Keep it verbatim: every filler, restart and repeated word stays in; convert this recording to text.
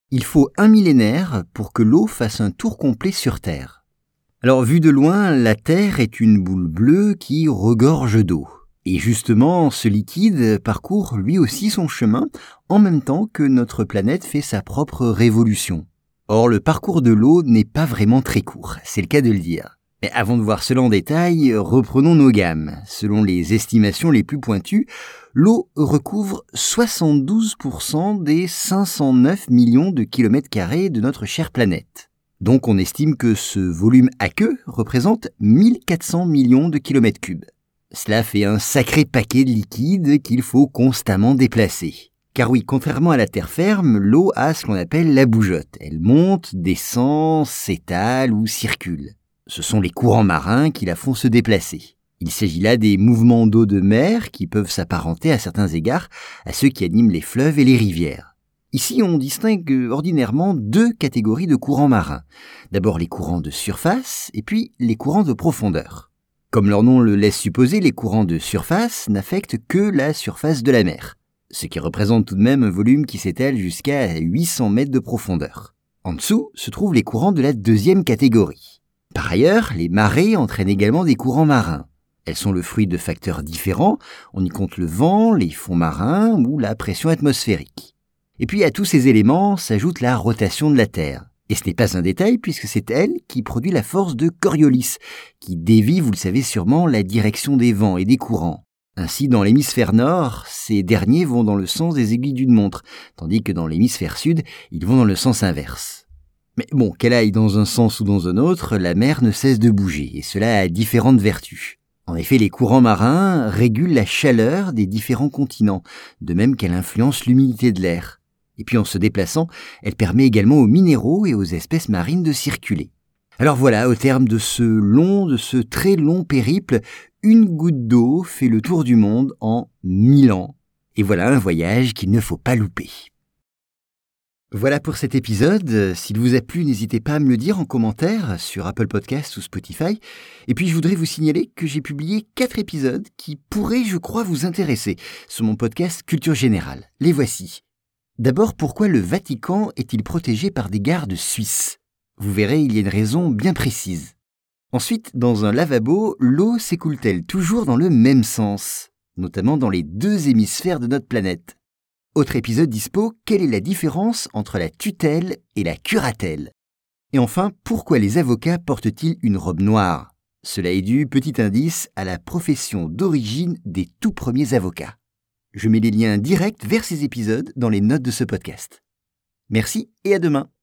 Il faut un millénaire pour que l'eau fasse un tour complet sur Terre. Alors, vu de loin, la Terre est une boule bleue qui regorge d'eau. Et justement, ce liquide parcourt lui aussi son chemin en même temps que notre planète fait sa propre révolution. Or, le parcours de l'eau n'est pas vraiment très court, c'est le cas de le dire. Mais avant de voir cela en détail, reprenons nos gammes. Selon les estimations les plus pointues, l'eau recouvre soixante-douze pour cent des cinq cent neuf millions de kilomètres carrés de notre chère planète. Donc on estime que ce volume aqueux représente mille quatre cents millions de kilomètres cubes. Cela fait un sacré paquet de liquide qu'il faut constamment déplacer. Car oui, contrairement à la terre ferme, l'eau a ce qu'on appelle la bougeotte. Elle monte, descend, s'étale ou circule. Ce sont les courants marins qui la font se déplacer. Il s'agit là des mouvements d'eau de mer qui peuvent s'apparenter à certains égards à ceux qui animent les fleuves et les rivières. Ici, on distingue ordinairement deux catégories de courants marins. D'abord les courants de surface et puis les courants de profondeur. Comme leur nom le laisse supposer, les courants de surface n'affectent que la surface de la mer, ce qui représente tout de même un volume qui s'étale jusqu'à huit cents mètres de profondeur. En dessous se trouvent les courants de la deuxième catégorie. Par ailleurs, les marées entraînent également des courants marins. Elles sont le fruit de facteurs différents, on y compte le vent, les fonds marins ou la pression atmosphérique. Et puis à tous ces éléments s'ajoute la rotation de la Terre. Et ce n'est pas un détail puisque c'est elle qui produit la force de Coriolis, qui dévie, vous le savez sûrement, la direction des vents et des courants. Ainsi, dans l'hémisphère nord, ces derniers vont dans le sens des aiguilles d'une montre, tandis que dans l'hémisphère sud, ils vont dans le sens inverse. Mais bon, qu'elle aille dans un sens ou dans un autre, la mer ne cesse de bouger, et cela a différentes vertus. En effet, les courants marins régulent la chaleur des différents continents, de même qu'elle influence l'humidité de l'air. Et puis en se déplaçant, elle permet également aux minéraux et aux espèces marines de circuler. Alors voilà, au terme de ce long, de ce très long périple, une goutte d'eau fait le tour du monde en mille ans. Et voilà un voyage qu'il ne faut pas louper. Voilà pour cet épisode. S'il vous a plu, n'hésitez pas à me le dire en commentaire sur Apple Podcasts ou Spotify. Et puis je voudrais vous signaler que j'ai publié quatre épisodes qui pourraient, je crois, vous intéresser sur mon podcast Culture Générale. Les voici. D'abord, pourquoi le Vatican est-il protégé par des gardes suisses ? Vous verrez, il y a une raison bien précise. Ensuite, dans un lavabo, l'eau s'écoule-t-elle toujours dans le même sens, notamment dans les deux hémisphères de notre planète ? Autre épisode dispo, quelle est la différence entre la tutelle et la curatelle ? Et enfin, pourquoi les avocats portent-ils une robe noire ? Cela est dû, petit indice, à la profession d'origine des tout premiers avocats. Je mets les liens directs vers ces épisodes dans les notes de ce podcast. Merci et à demain.